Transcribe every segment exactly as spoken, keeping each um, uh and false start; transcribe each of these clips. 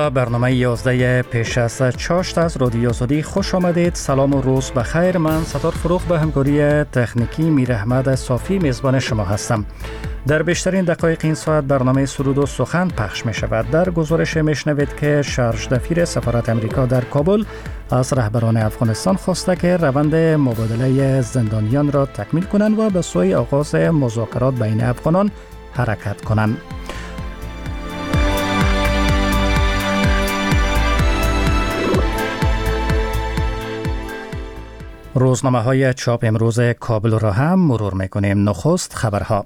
به برنامه یازده پیش از چاشت از رادیو آزادی خوش آمدید. سلام و روز بخیر. من ستار فروغ به همکاری تکنیکی میر احمد صافی میزبان شما هستم. در بیشترین دقایق این ساعت برنامه سرود و سخن پخش می شود. در گزارش می شنوید که شارژ دفیر سفارت امریکا در کابل از رهبران افغانستان خواسته که روند مبادله زندانیان را تکمیل کنند و به سوی آغاز مذاکرات بین افغانان حرکت کنند. روزنامه های چاپ امروز کابل را هم مرور میکنیم. نخست خبرها.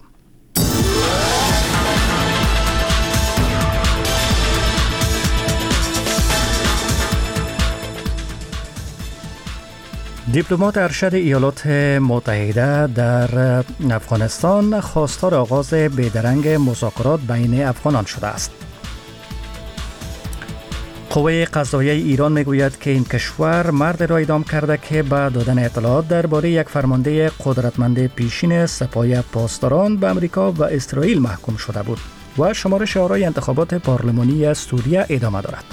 دیپلمات ارشد ایالات متحده در افغانستان خواستار آغاز بیدرنگ مذاکرات بین افغانان شده است. قوه قضاییه ایران میگوید که این کشور مرد را اعدام کرده که با دادن اطلاعات درباره یک فرمانده قدرتمند پیشین سپاه پاسداران به امریکا و اسرائیل محکوم شده بود و شمارش آرای انتخابات پارلمانی سوریه ادامه دارد.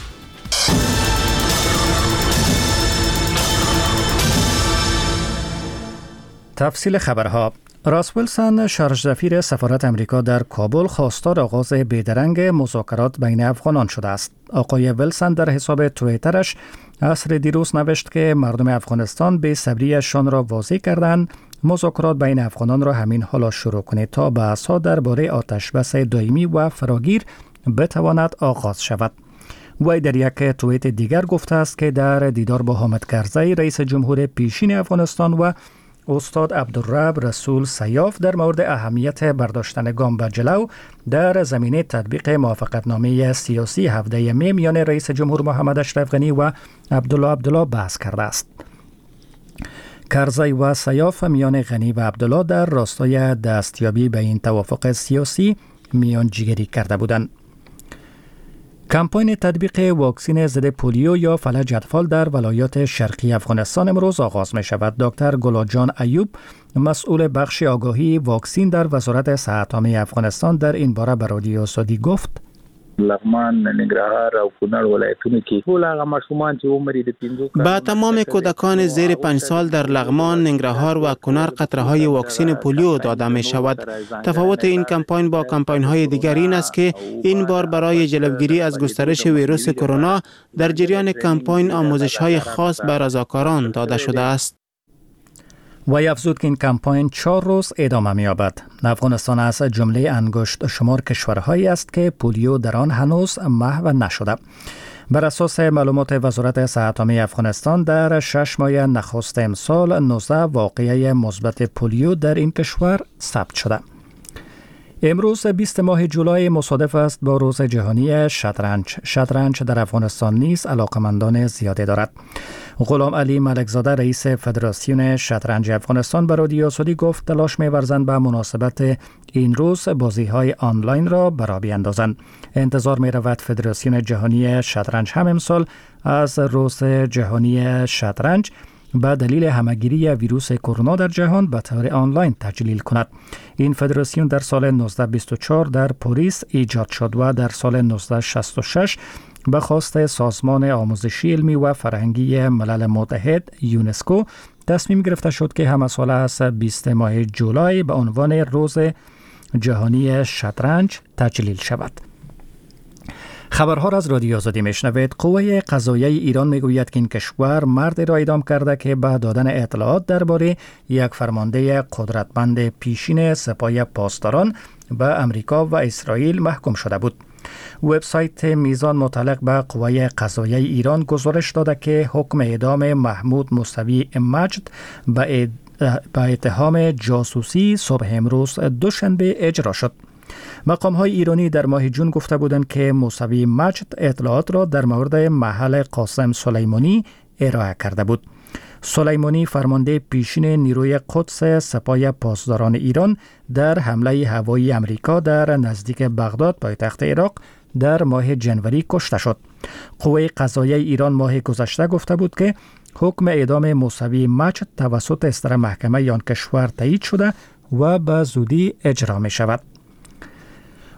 تفصیل خبرها. راس ویلسون شارژ دفیر سفارت امریکا در کابل خواستار آغاز بیدرنگ مذاکرات بین افغانان شده است. آقای ویلسون در حساب توییترش عصر دیروز نوشت که مردم افغانستان به صبریشان را واضح کردند مذاکرات بین افغانان را همین حالا شروع کنید تا بحث‌ها درباره آتشبس دائمی و فراگیر بتواند آغاز شود. وی در یک توییت دیگر گفته است که در دیدار با حامد کرزی رئیس جمهور پیشین افغانستان و استاد عبدالرب رسول سیاف در مورد اهمیت برداشتن گام به جلو در زمینه تطبیق موافقتنامه سیاسی هفده می میان رئیس جمهور محمد اشرف غنی و عبدالله عبدالله بحث کرده است. کرزی و سیاف میان غنی و عبدالله در راستای دستیابی به این توافق سیاسی میانجیگری کرده بودند. کمپاین تطبیق واکسن ضد پولیو یا فلج اطفال در ولایات شرقی افغانستان امروز آغاز می شود. دکتر گلاجان ایوب مسئول بخش آگاهی واکسن در وزارت صحت عامه افغانستان در این باره به رادیو آزادی گفت: لغمان، ننګرهار او کونړ ولایتونو کې ټول هغه ماشومان چې عمر یې د پنځو با تمام کودکان زیر پنج سال در لغمان، ننګرهار و کونړ قطره‌های واکسن پولیو داده می شود. تفاوت این کمپاین با کمپاین‌های دیگر این است که این بار برای جلوگیری از گسترش ویروس کرونا در جریان کمپاین آموزش‌های خاص به رضاکاران داده شده است. وی افزود که این کمپاین چهار روز ادامه می‌یابد. افغانستان از جمله انگشت شمار کشورهایی است که پولیو در آن هنوز محو نشده. بر اساس معلومات وزارت صحت عامه افغانستان در شش ماه نخست امسال نوزده واقعه مثبت پولیو در این کشور ثبت شده. امروز بیست ماه جولای مصادف است با روز جهانی شطرنج. شطرنج در افغانستان نیز علاقمندان زیاده دارد. غلام علی ملکزاده رئیس فدراسیون شطرنج افغانستان به رادیو آزادی گفت تلاش می‌ورزند به مناسبت این روز بازی‌های آنلاین را برا بیاندازند. انتظار می‌رود فدراسیون جهانی شطرنج هم امسال از روز جهانی شطرنج به دلیل همگیری ویروس کرونا در جهان به طور آنلاین تجلیل کند. این فدراسیون در سال نوزده بیست و چهار در پاریس ایجاد شد و در سال نوزده شصت و شش به خواست سازمان آموزشی علمی و فرهنگی ملل متحد یونسکو تصمیم گرفته شد که همه ساله از بیست ماه جولای به عنوان روز جهانی شطرنج تجلیل شود. خبرها را از رادیو آزادی میشنوید. قوه قضاییه ایران میگوید که این کشور مردی را اعدام کرده که به دادن اطلاعات درباره یک فرمانده قدرتمند پیشین سپاه پاسداران به امریکا و اسرائیل محکوم شده بود. وبسایت میزان متعلق به قوه قضاییه ایران گزارش داده که حکم اعدام محمود موسوی مجد به اتهام جاسوسی صبح امروز دوشنبه اجرا شد. مقام های ایرانی در ماه جون گفته بودند که موسوی مجد اطلاعات را در مورد محل قاسم سلیمانی ارائه کرده بود. سلیمانی فرمانده پیشین نیروی قدس سپاه پاسداران ایران در حمله هوایی امریکا در نزدیک بغداد پایتخت عراق در ماه جنوری کشته شد. قوه قضاییه ایران ماه گذشته گفته بود که حکم اعدام موسوی مجد توسط استر محکمه آن کشور تایید شده و به زودی اجرا می شود.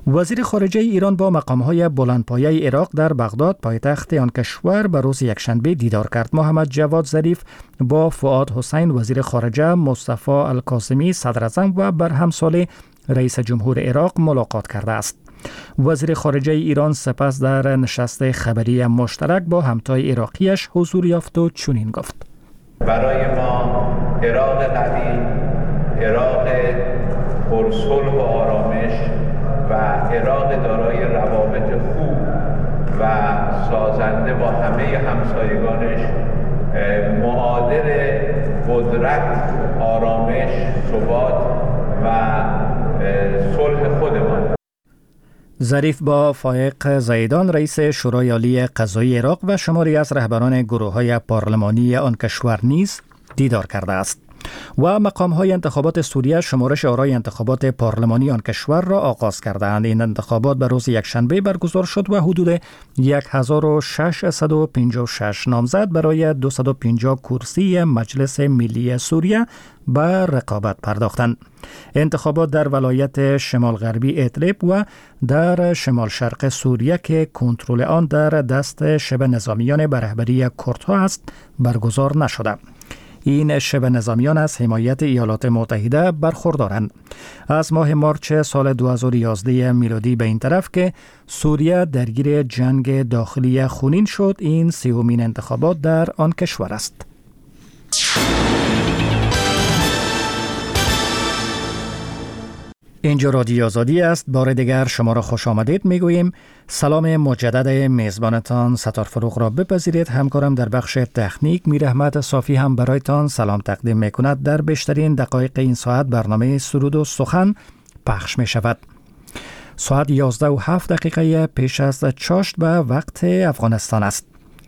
وزیر خارجه ایران با مقام‌های بلندپایه عراق در بغداد پایتخت آن کشور به روز یکشنبه دیدار کرد. محمد جواد ظریف با فؤاد حسین وزیر خارجه، مصطفی القاسمی صدر اعظم و برهم صالح رئیس جمهور عراق ملاقات کرده است. وزیر خارجه ایران سپس در نشست خبری مشترک با همتای عراقیش حضور یافت و چنین گفت: برای ما عراق قوی، عراق پرصلح و آرامش و عراق دارای روابط خوب و سازنده با همه همسایگانش معادل قدرت، آرامش، ثبات و صلح خودمان. ظریف با فائق زیدان رئیس شورای عالی قضایی عراق و شماری از رهبران گروه‌های پارلمانی آن کشور نیز دیدار کرده است. و مقام‌های انتخابات سوریه شمارش آرای انتخابات پارلمانی آن کشور را آغاز کردند. این انتخابات به روز یکشنبه برگزار شد و حدود هزار و ششصد و پنجاه و شش نامزد برای دویست و پنجاه کرسی مجلس ملی سوریه به رقابت پرداختند. انتخابات در ولایت شمال غربی ادلب و در شمال شرق سوریه که کنترل آن در دست شبه نظامیان به رهبری کردها است برگزار نشده. این شبه نظامیان از حمایت ایالات متحده برخوردارند. از ماه مارچ سال دو هزار و یازده میلادی به این طرف که سوریه درگیر جنگ داخلی خونین شد، این سومین انتخابات در آن کشور است. اینجا رادیو آزادی است. بار دیگر شما را خوش آمدید میگوییم. سلام مجدد میزبانتان ستار فروغ را بپذیرید. همکارم در بخش تکنیک میر احمد صافی هم برایتان سلام تقدیم میکند. در بیشترین دقایق این ساعت برنامه سرود و سخن پخش می شود. ساعت یازده و هفت دقیقه پیش از چاشت به وقت افغانستان است.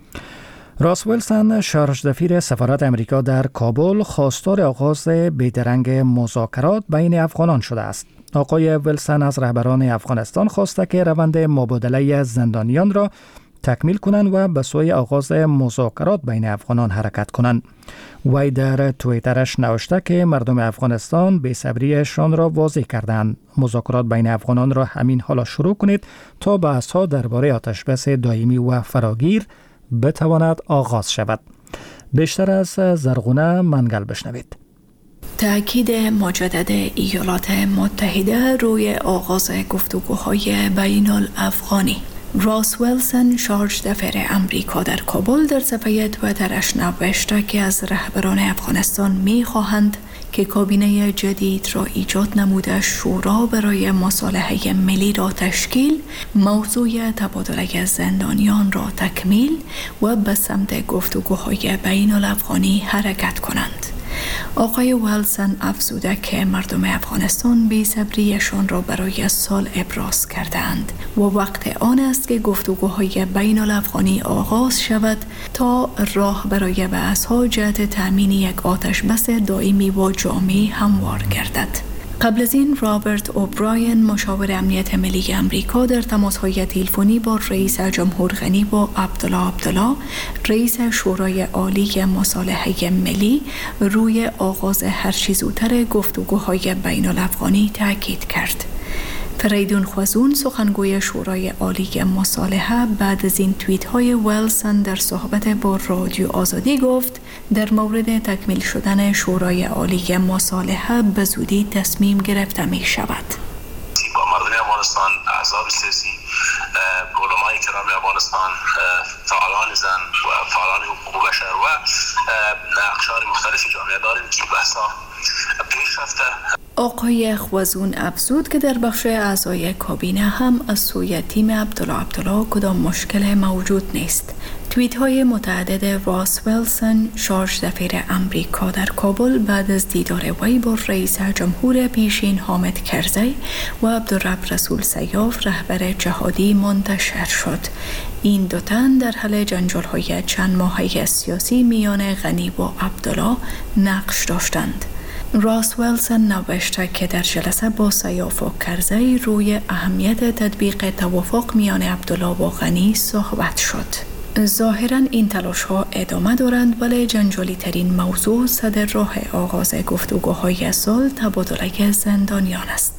راس ویلسون شارژ دفیر سفارت امریکا در کابل خواستار آغاز بیدرنگ مذاکرات بین افغانان شده است. آقای ویلسون از رهبران افغانستان خواسته که روند مبادله زندانیان را تکمیل کنند و به سوی آغاز مذاکرات بین افغانان حرکت کنند. وی در توییترش نوشته که مردم افغانستان بی‌صبریشان را واضح کردند. مذاکرات بین افغانان را همین حالا شروع کنید تا بحث‌ها درباره آتشبس دائمی و فراگیر بتواند آغاز شود. بیشتر از زرغونه منگل بشنوید. تأکید مجدد ایالات متحده روی آغاز گفتگوهای بین الافغانی. راس ویلسون شارژ دفیر امریکا در کابل در صفحه توییترش نوشته که از رهبران افغانستان می خواهند که کابینه جدید را ایجاد نموده شورا برای مصالحه ملی را تشکیل، موضوع تبادله زندانیان را تکمیل و به سمت گفتگوهای بین الافغانی حرکت کنند. آقای ویلسون افزوده که مردم افغانستان بی‌صبریشان را برای سال ابراز کردند و وقت آن است که گفتگوهای بین الافغانی آغاز شود تا راه برای بحث‌ها جهت تأمین یک آتشبس دائمی و جامع هموار گردد. قبل از این رابرت اوبراین مشاور امنیت ملی امریکا در تماس‌های تلفنی با رئیس جمهور غنی و عبدالله عبدالله رئیس شورای عالی مصالحه ملی روی آغاز هرچه زودتر گفتگوهای بین الافغانی تاکید کرد. فریدون خوازون سخنگوی شورای عالی مصالحه بعد از این توییت های ویلسون در صحبت با رادیو آزادی گفت در مورد تکمیل شدن شورای عالی مصالحه به زودی تصمیم گرفته می شود. با مردم افغانستان، احزاب سیاسی، علمای کرام افغانستان، فعالان زن و فعالان حقوق بشر و اقشار مختلف جامعه داریم که بحثا پیش رفته. آقای خوازون افزود که در بخش اعضای کابینه هم از سوی تیم عبدالله عبدالله کدام مشکل موجود نیست. توییت های متعدد راس ویلسون شارژ دفیر امریکا در کابل بعد از دیدار وی با رئیس جمهور پیشین حامد کرزی و عبدالرب رسول سیاف رهبر جهادی منتشر شد. این دو تن در حل جنجال های چند ماهه سیاسی میان غنی و عبدالله نقش داشتند. راس ویلسون نوشته که در جلسه با سیاف و کرزی روی اهمیت تطبیق توافق میان عبدالله و غنی صحبت شد. ظاهراً این تلاش ها ادامه دارند ولی جنجالی ترین موضوع صدر راه آغاز گفتگوهای صلح تبادله زندانیان است.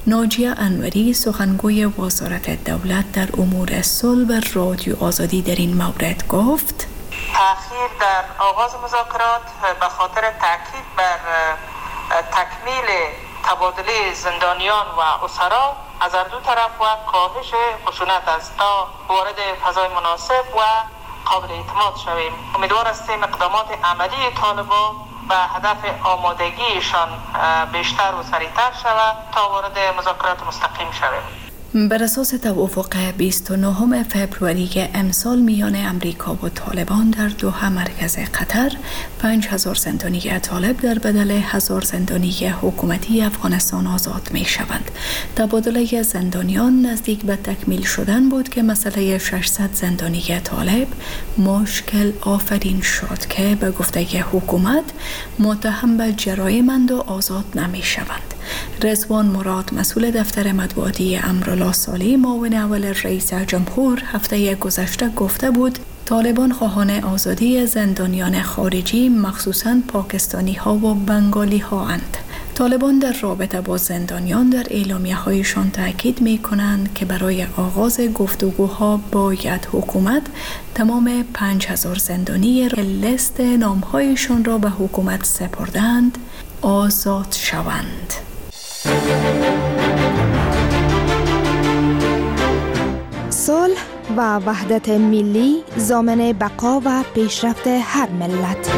ناجیه انوری سخنگوی وزارت دولت در امور صلح و رادیو آزادی در این مورد گفت: تأخیر در آغاز مذاکرات به خاطر تاکید بر تکمیل تبادله زندانیان و اسرا از هر دو طرف و کاهش خشونت است تا وارد فضای مناسب و قابل اعتماد شویم. امیدوار هستیم اقدامات عملی طالبان و هدف آمادگیشان بیشتر و سریعتر شود تا وارد مذاکرات مستقیم شویم. بر اساس توافق بیست و نهم فوریه امسال میان امریکا و طالبان در دوحه مرکز قطر، پنج هزار زندانی طالب در بدل هزار زندانی حکومتی افغانستان آزاد می شوند. تبادله زندانیان نزدیک به تکمیل شدن بود که مسئله ششصد زندانی طالب مشکل آفرین شد که به گفته حکومت متهم به جرایمند و آزاد نمی شوند. رضوان مراد مسئول دفتر مطبوعاتی امرالله صالح معاون اول رئیس جمهور هفته گذشته گفته بود طالبان خواهان آزادی زندانیان خارجی مخصوصاً پاکستانی ها و بنگالی ها اند. طالبان در رابطه با زندانیان در اعلامیه هایشان تاکید می کنند که برای آغاز گفتگوها باید حکومت تمام پنج هزار زندانی لیست نامهایشان را به حکومت سپردند آزاد شوند. صلح و وحدت ملی ضامن بقا و پیشرفت هر ملت.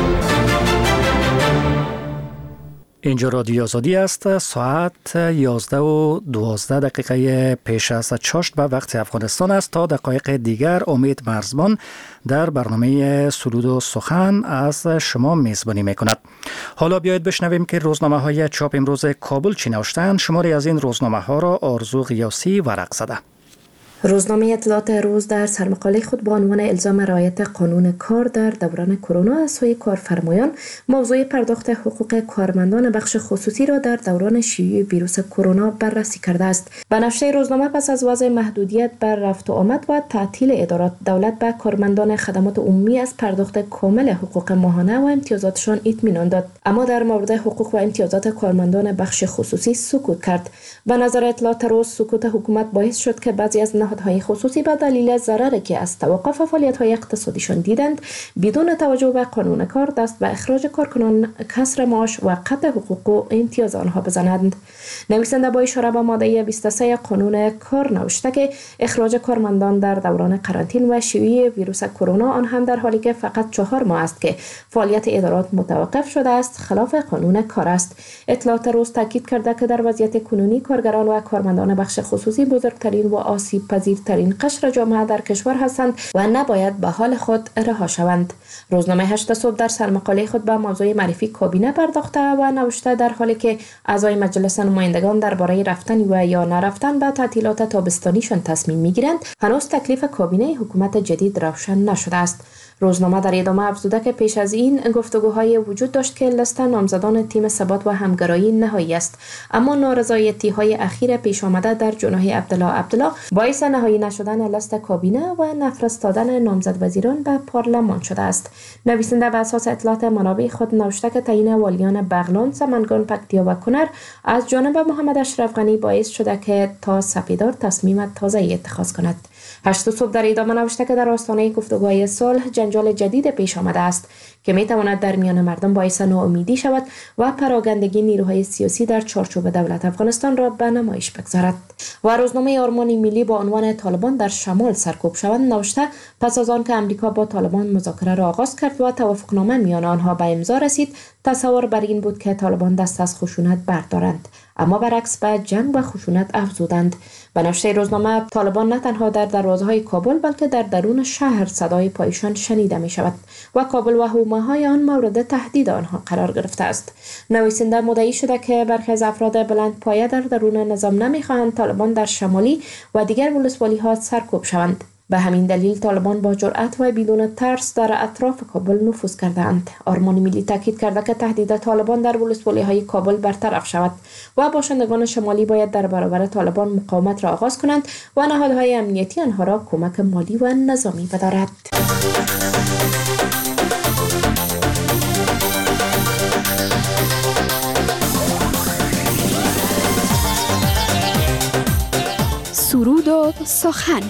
اینجا رادیو آزادی است. ساعت یازده و دوازده دقیقه پیش از چاشت به وقت افغانستان است. تا دقایق دیگر امید مرزبان در برنامه سرود و سخن از شما میزبانی میکند. حالا بیایید بشنویم که روزنامه های چاپ امروز کابل چی نوشتند. شماری از این روزنامه ها را آرزو غیاسی ورق زده. روزنامه اطلاعات روز در سرمقاله خود با عنوان الزام رعایت قانون کار در دوران کرونا از سوی کارفرمایان موضوع پرداخت حقوق کارمندان بخش خصوصی را در دوران شیوع ویروس کرونا بررسی کرده است. به نشر روزنامه پس از وضع محدودیت بر رفت و آمد و تعطیل ادارات، دولت به کارمندان خدمات عمومی از پرداخت کامل حقوق ماهانه و امتیازاتشان اطمینان داد، اما در مورد حقوق و امتیازات کارمندان بخش خصوصی سکوت کرد. به نظر اطلاعات روز سکوت حکومت باعث شد که بعضی از نهادهای خصوصی به دلیل ضرری که از توقف فعالیت‌های اقتصادیشان دیدند بدون توجه به قانون کار دست به اخراج کارکنان، کسر معاش و قطع حقوق و امتیاز آنها بزنند. نویسنده با اشاره به ماده بیست و سه قانون کار نوشته که اخراج کارمندان در دوران قرنطینه و شیوع ویروس کرونا، آن هم در حالی که فقط چهار ماه است که فعالیت ادارات متوقف شده است، خلاف قانون کار است. اطلاعات روز تاکید کرده که در وضعیت کنونی کارگران و کارمندان بخش خصوصی بزرگترین و آسیب پذیرترین قشر جامعه در کشور هستند و نباید به حال خود رها شوند. روزنامه هشت صبح در سرمقاله خود به موضوع معرفی کابینه پرداخته و نوشته در حالی که اعضای مجلس نمایندگان درباره رفتن و یا نرفتن به تعطیلات تابستانیشان تصمیم میگیرند، هنوز تکلیف کابینه حکومت جدید روشن نشده است. روزنامه در ادامه افزوده که پیش از این گفتگوهای وجود داشت که لیست نامزدان تیم ثبات و همگرایی نهایی است، اما نارضایتی‌های اخیر پیش آمده در جناح عبدالله عبدالله باعث نهایی نشدن لیست کابینه و نفرستادن نامزد وزیران به پارلمان شده است. نویسنده بر اساس اطلاعات منابع خود نوشته که تعیین والیان بغلان، سمنگان، پکتیا و کنر از جانب محمد اشرف غنی باعث شده که تا سپیدار تصمیم تازه‌ای اتخاذ کند. هشت صبح در ادامه نوشته که در آستانه گفتگوهای صلح جنجال جدید پیش آمده است که می تواند در میان مردم باعث ناامیدی شود و پراگندگی نیروهای سیاسی در چارچوب دولت افغانستان را به نمایش بگذارد. و روزنامه آرمان ملی با عنوان طالبان در شمال سرکوب شوند نوشته پس از آن که امریکا با طالبان مذاکره را آغاز کرد و توافقنامه میان آنها به امضا رسید، تصور بر این بود که طالبان دست از خشونت بردارند، اما برعکس به جنگ و خشونت افزودند. به نشر روزنامه طالبان نه تنها در دروازه‌های کابل بلکه در درون شهر صدای پایشان شنیده می شود و کابل و حومه‌های آن مورد تهدید آنها قرار گرفته است. نویسنده مدعی شده که برخی از افراد بلند پایه در درون نظام نمی‌خواهند طالبان در شمالی و دیگر ولسوالی‌ها سرکوب شوند. به همین دلیل طالبان با جرأت و بدون ترس در اطراف کابل نفوذ کردند. آرمان ملی تاکید کرده که تهدید طالبان در ولسوالی‌های کابل برطرف شود و باشندگان شمالی باید در برابر طالبان مقاومت را آغاز کنند و نهادهای امنیتی آنها را کمک مالی و نظامی بدارد. سخن.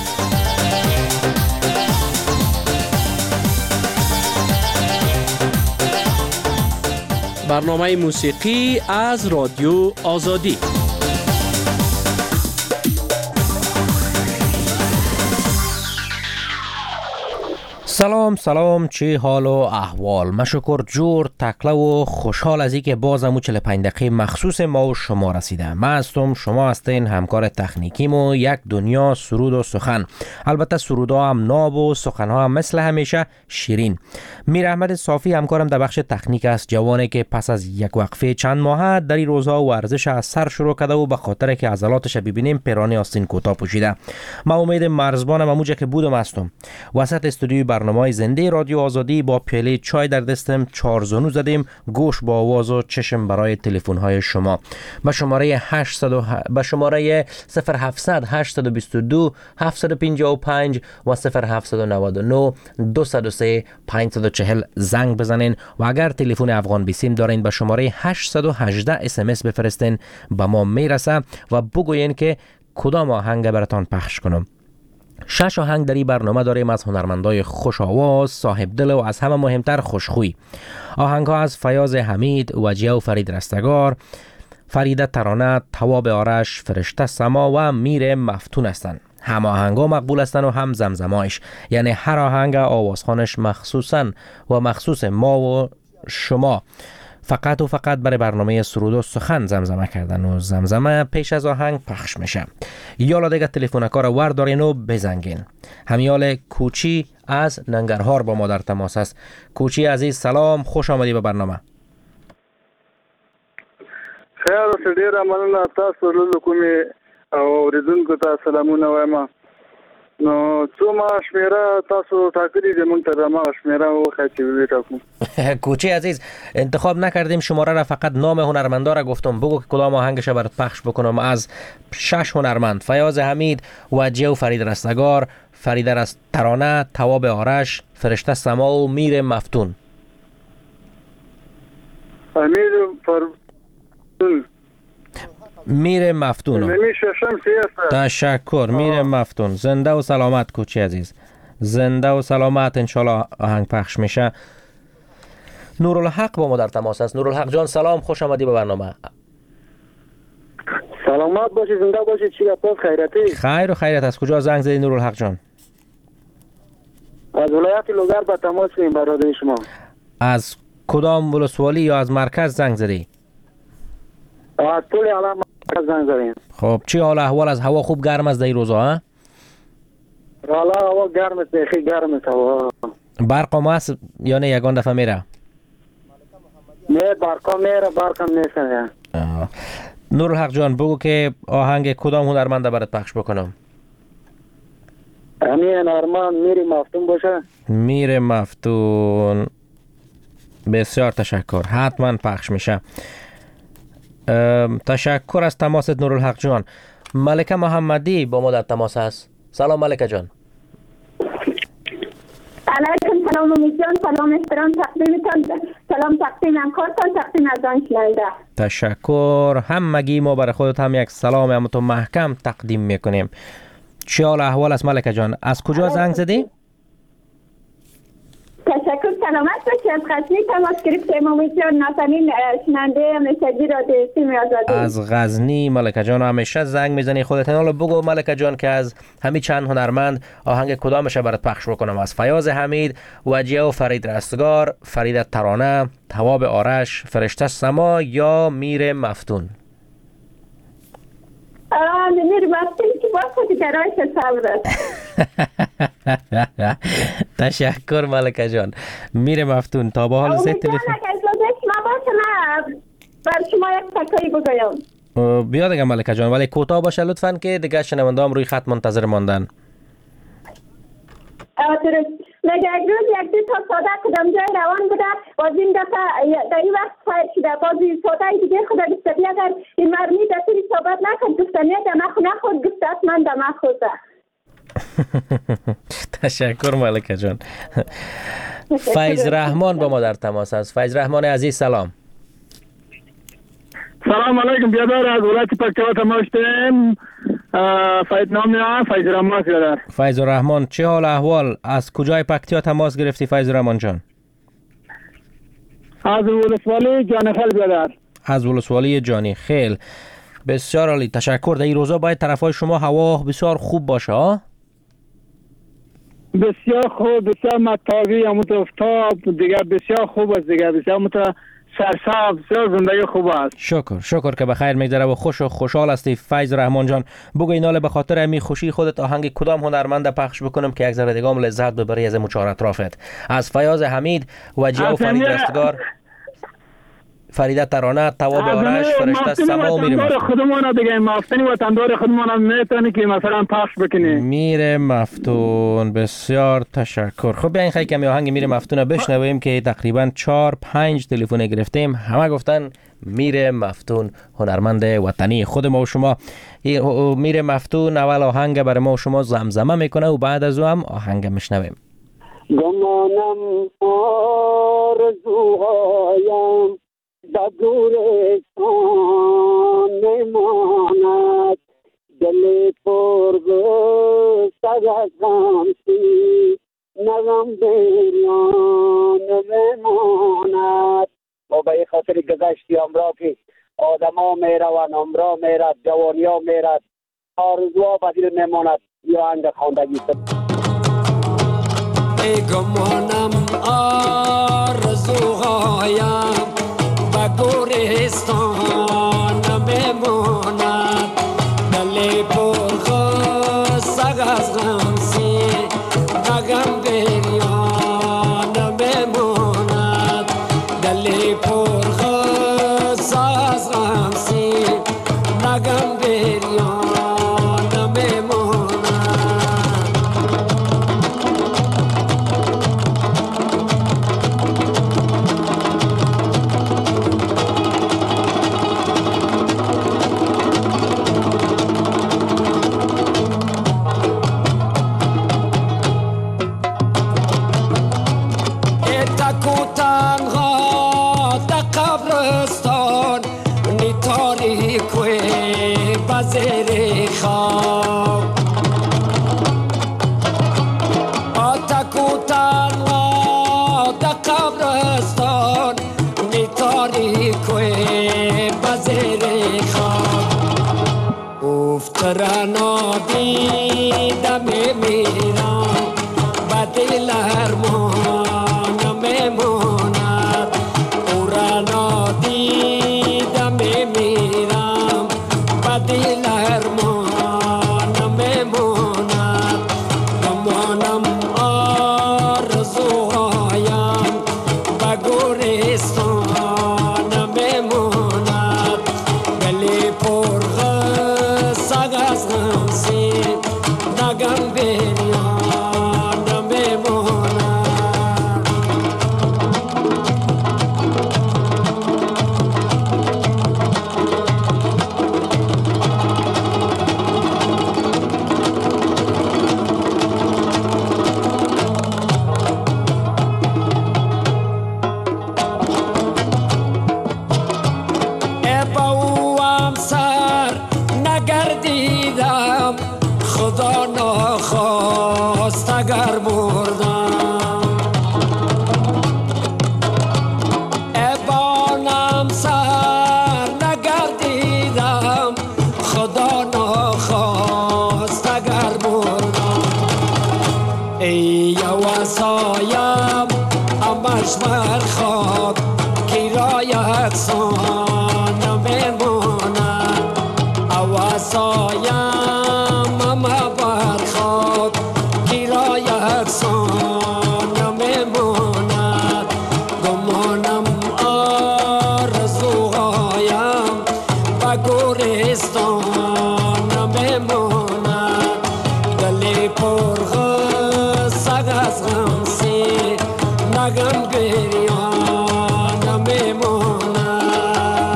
برنامه موسیقی از رادیو آزادی. سلام سلام، چه حال و احوال؟ مشکر جور تکله و خوشحال از اینکه باز همو چهل و پنج دقیقه مخصوص ما و شما رسیده. من هستم، شما هستین همکار تکنیکیم و یک دنیا سرود و سخن. البته سرودها هم ناب و سخنها هم مثل همیشه شیرین. میر احمد صافی همکارم در بخش تکنیک است، جوانی که پس از یک وقفه چند ماه در این روزها ورزش از سر شروع کرده و به خاطر که عضلاتش ببینیم پیرانی آستین کوتاه پوشیده. من امید مرزبانم همونجا که بودم هستم. وسط استودیوی برنامه زنده رادیو آزادی با پیاله چای در دستم چهار زانو زدیم، گوش با آواز و چشم برای تلفن های شما. به شماره هشتصد به شماره صفر هفتصد هشتصد و بیست و دو هفتصد و پنجاه و پنج و صفر هفتصد و نود و نه دویست و سه پانصد و چهل زنگ بزنین و اگر تلفن افغان بیسیم دارین به شماره هشتصد و هجده اس ام اس بفرستین، به ما میرسه و بگوین که کدام آهنگ براتون پخش کنم. شش آهنگ در این برنامه داریم از هنرمندای خوش آواز، صاحب دل و از همه مهمتر خوشخوی. آهنگ ها از فیاض حمید، وجیه و فرید رستگار، فریده ترانه، تواب آرش، فرشته سما و میر مفتون هستند. هم آهنگ ها مقبول هستند و هم زمزمایش، یعنی هر آهنگ آوازخانش مخصوصا و مخصوص ما و شما فقط و فقط برای برنامه سرود و سخن زمزمه کردن و زمزمه پیش از آهنگ پخش میشه. یالا دیگه تلفنکار ور دارین و بزنگین. همیال کوچی از ننگرهار با ما در تماس است. کوچی عزیز سلام، خوش آمدی به برنامه. خیر اوسه، ډیره مننه تاسو له کومې اوریدونکو ته سلامونه وایم. نو څو ما شمیره تاسو ټاکلې دي، مونږ ته د ما شمیره وخت چې وټاکو. کوچی عزیز انتخاب نکردیم شماره را، فقط نام هنرمندا را گفتم. بگو که کدام آهنگش برات پخش بکنم. از شش هنرمند، فیاض حمید، وجیه و فرید رستگار، فریده رست ترانه، تواب آرش، فرشته سما و میر مفتون. امیر فرمون میر مفتون. تشکر میر مفتون. زنده و سلامت کوچی عزیز، زنده و سلامت. انشالله آهنگ پخش میشه. نورالحق با ما در تماس است. نورالحق جان سلام، خوش آمدی به برنامه. سلامت باشی، زنده باشی. چی گپ خیرتی؟ خیر و خیرت. از کجا زنگ زدی نورالحق جان؟ از ولایت لوگر به تماس هستیم برادر شما. از کدام ولسوالی یا از مرکز زنگ زدی؟ از طول عالم مرکز زنگ زدیم. خب چی حال احوال؟ از هوا خوب گرم است در این روزا ها؟ حالا هوا گرم است، خیلی گرم است هوا. برق هم هست یا نه یگان دفعه میره؟ نه برق میره، برق هم نیست. نورالحق جان بگو که آهنگ کدام هنرمنده برات پخش بکنم؟ همین هنرمند میر مفتون باشه. میر مفتون، بسیار تشکر، حتما پخش میشه. تشکر از تماست نورالحق جان. ملکه محمدی با ما در تماس است. سلام ملکه جان. علیکم سلام امید جان، سلام احترام تقدیمتان، سلام تقدیم همکارتان، تقدیم از آن شنونده. تشکر. همگی ما برای خودت هم یک سلام هم تو محکم تقدیم میکنیم. چه حال احوال است ملکه جان؟ از کجا زنگ زدی؟ تشکر، سلامت باشی. از غزنی تماس گرفتیم امید جان، نازنین شنونده مسیجی رادیو سیم آزادی. از غزنی ملکه جان همیشه زنگ میزنی خودت. حالا بگو ملکه جان که از همین چند هنرمند آهنگ کدامش برات پخش بکنم؟ از فیاض حمید، وجیه و فرید رستگار، فریده ترانه، تواب آرش، فرشته سما یا میر مفتون؟ آه میر مفتون که با خودی درایش صبر است. تشکر ملکه جان. میر مفتون تا به حال زد تلفن. بر شما یک تکایی بگویم. بیا دیگه ملکه جان، ولی کوتاه باشه لطفاً که دیگه شنونده هم روی خط منتظر ماندن. درست. مگه یک روز یک دو تا ساده کدام جای روان بوده، باز این دفعه در این وقت خواهد شده، باز این ساده دیگه خدا گفته بیا اگر این مرمی دستوری صحبت نکن، گفته نیه دمه خو نخود، گفته من دمه خوده. تشکر ملکه جان. فیض رحمان با ما در تماس است. فیض رحمان عزیز سلام. سلام علیکم، بیادار از ولایت پکتیا تماس هستیم. فیض نام میام فیض الرحمن برادر. فیض الرحمن، چه حال احوال؟ از کجای پکتیا تماس گرفتی فیض الرحمن جان؟ از ولسوالی جانخیل برادر. از ولسوالی جانی خیل. بسیار عالی، تشکر. در این روزا باید طرفای شما هوا بسیار خوب باشه ها؟ بسیار خوب، بسیار متاوی، متفتاب دیگه، بسیار خوب است دیگه، بسیار مت سرسبز، بسیار زندگی خوب است. شکر شکر که بخیر میگذره و خوش و خوشحال هستی فیض رحمان جان. بگو ایناله به خاطر امی خوشی خودت آهنگ کدام هنرمند پخش بکنم که یک ذره دیگه لذت ببری از مچار اطرافت؟ از فیاض حمید و جیو فرید رستگار، فریده ترانه، تواب آرش، فرشته سما میره مفتون خودمون دیگه، مفتونی وطندار خودمون میتونی که مثلا پخش بکنی. میره مفتون. بسیار تشکر. خب بیاین خیلی کمی آهنگ میره مفتون بشنویم که تقریبا چهار پنج تلفن گرفتیم، همه گفتن میره مفتون هنرمند وطنی خود ما و شما. میره مفتون اول آهنگ برای ما و شما زمزمه میکنه و بعد از او هم آهنگ میشنویم. گمانم آرزوهایم در گورستان میماند، دل پر غصه از غمسی نغم بریان میماند. و به خاطر گذشتی امرا که آدم ها میروند، امرا میرد، جوانی ها میرد، آرزوها بدیل میماند. یا آهنگ خواندگی ای گمانم آرزوهایم به گورستان میماند، دل پر غصه از غمسی نغم بریان میماند، دل پر غصه از غمسی نغم بریان میماند. رنا دیدم میرم و دل ارمان میماند، او رنا دیدم میرم و دل ارمان میماند. گمانم آرزوهایم به گورستان میماند، دل پر نغم بریان میماند. ای با او هم سر نگردیدم، خدا نخواست اگر مردم، ابانم سر نگردیدم، خدا نخواست اگر مردم. ای وصایم همش بر خاک کرای اکسان میماند، وصایم نغم بریان میماند.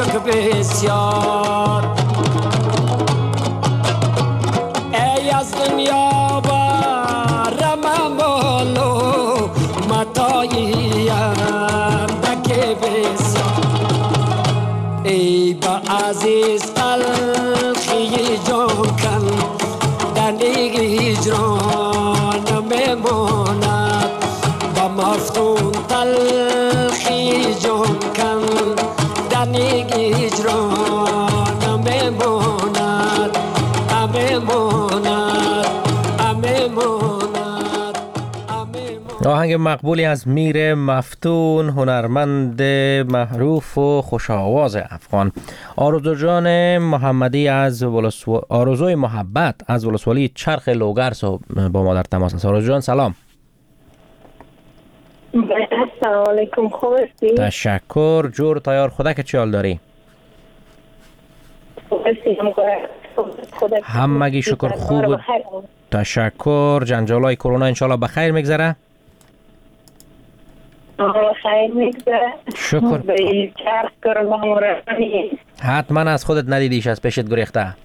عاشق بسیار ای از دنیا برم بالو متایی اندک بسیار ای با عزیز تلخی جان کن دنیگ هجران میماند با مفتون تلخی جان کن دنیگ هجران میماند میماند میماند. آهنگ مقبولی از میر مفتون، هنرمند معروف و خوش آواز افغان. آرزو جان محمدی از ولسو... آرزوی محبت از ولسوالی چرخ لوگرس با ما در تماس است. آرزو جان سلام. السلام علیکم، خوب هستی؟ تشکر. جور تیار خدا که چی حال داری؟ همگی شکر خوب بود. تشکر. جنجالای کرونا انشالله بخیر میگذره؟ خیر میگذره. شکر. به چرخ کرونا مرسنی حتما از خودت ندیدیش، از پیشت گریخته.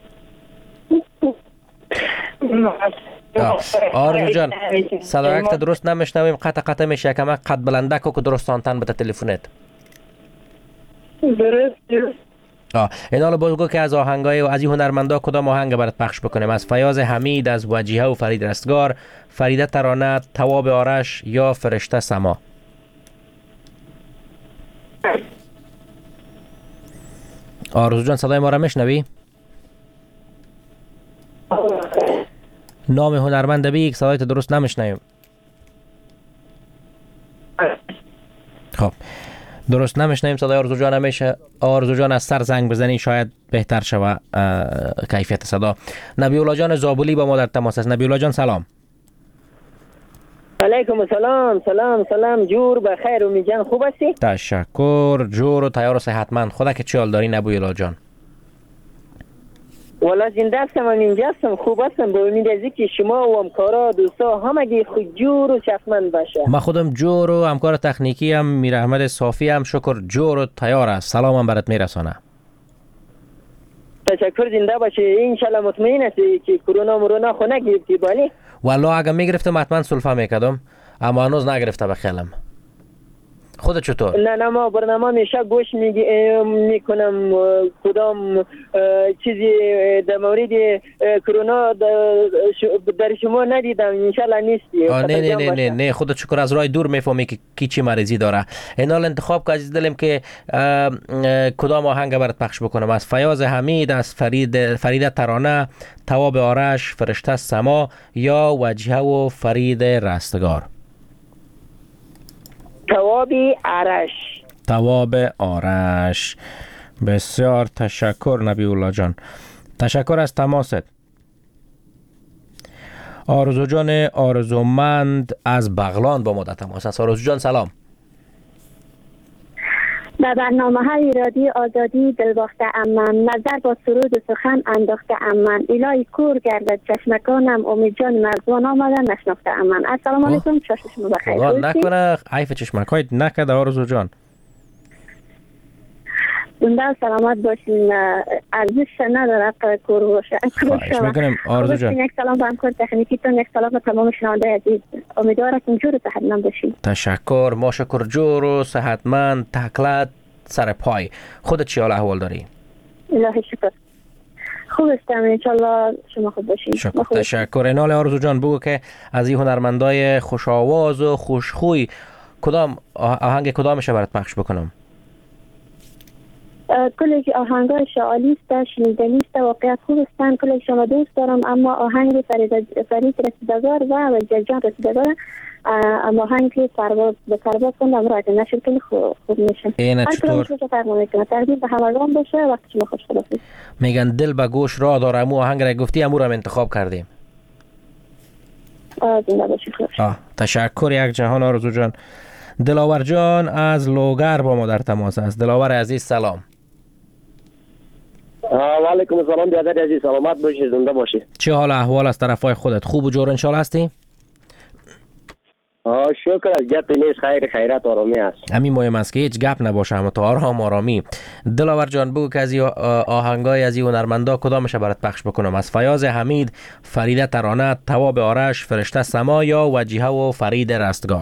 آرزو جان صدایت درست نمیشنویم، قطع قطع میشه، کما قد بلنده که درست آنتن بده تلفنت. درست درست. آه این حالا بگو که از آهنگای و از این هنرمندا کدام آهنگ برات پخش بکنیم؟ از فیاض حمید، از وجیهه و فرید رستگار، فریده ترانه، تواب آرش یا فرشته سما؟ آرزو جان صدای ما را میشنوی؟ نام هنرمند بگی، صدایت درست نمیشنویم. خب درست نمیشنویم صدای آرزو جان. نمیشه آرزو جان از سر زنگ بزنی شاید بهتر شوه کیفیت صدا. نبی‌الله جان زابلی با ما در تماس است. نبی‌الله جان سلام. علیکم السلام. سلام سلام. جور بخیر امی جان، خوب هستی؟ تشکر. جور و تیار و صحتمند. خدا که چی حال داری نبی‌الله جان؟ والا زنده هستم، اینجا هستم، خوب هستم. با امید از اینکه شما و همکارا دوستا همگی خود جور و صحتمند باشه. ما خودم جور و همکار تکنیکی هم میر احمد صافی هم شکر جور و تیار است. سلامم برات میرسانه. تشکر. زنده باشه. انشالله مطمئن هستی که کرونا مرونا خو نگرفتی؟ بالی والا اگه میگرفتم حتما سلفه میکردم، اما هنوز نگرفته به خیلم. خودت چطور؟ نه نه ما برنامه میشه گوش میکنم، کدام چیزی در مورد کرونا در شما ندیدم. انشالله نیستی. نه نه نه نه نه خودت شکر از راه دور میفهمی که کی چی مریضی داره. این حال انتخاب که عزیز دلم که کدام آهنگ برات پخش بکنم؟ از فیاض حمید، از فرید فریده ترانه، تواب آرش، فرشته سما یا وجیهه و فرید رستگار؟ تواب آرش. تواب آرش. بسیار تشکر نبی‌الله جان. تشکر از تماست. آرزو جان آرزومند از بغلان با ما در تماس است. آرزو جان سلام. در برنامه های رادیو آزادی دلباخته امن، نظر با سرود و سخن انداخته امن، الهی کور گردد چشمکانم، امید جان مرزوان آمدن نشناخته امن. السلام علیکم، چشم شما بخیر. خدا نکنه عیف چشمکایت نکده آرزو جان. زنده سلامت باشین. ارزش نداره کور باشه. خواهش میکنم آرزو جان. یک سلام به همکار تکنیکیتون، یک سلام به تمام شنونده عزیز. امیدوارم که جور و صحتمند باشین. تشکر. ما شکر جور و صحتمند، تکلت سر پای. خودت چی حال احوال داری؟ الهی شکر خوب هستم. انشالله شما خوب باشین. شکر. تشکر. اینال آرزو جان بگو که از این هنرمندای خوش آواز و خوشخوی کدام آهنگ کدامش برات پخش بکنم؟ کلی آهنگای شعالی است، شنیدنی است، واقعیت خوب استن، کلی شما دوست دارم، اما آهنگ فرید فرید رسیدگار و جلجان رسیدگار، اما آهنگ که پرواز به پرواز کندم را که نشد کلی خوب میشه. اینه چطور؟ تقدیم به همگان باشه. وقت شما خوش خدافظ. میگن دل به گوش را داره. امو آهنگ را گفتی، امو را انتخاب کردیم. آه زنده باشی. خوش. آه تشکر یک جهان آرزو جان. دلاور جان از لوگر با ما در تماس است. دلاور عزیز سلام. و علیکم السلام برادر عزیز، سلامت باشی، زنده باشی. چه حال احوال از طرفای خودت؟ خوب و جور انشالله هستی؟ آه شکر از گپ نیست، خیر خیرات آرامی است. همین مهم است که هیچ گپ نباشه، اما تو آرام آرامی. دلاور جان بگو که از این آهنگای از این هنرمندا کدامش برات پخش بکنم؟ از فیاض حمید، فریده ترانه، تواب آرش، فرشته سما یا وجیه و فرید رستگار؟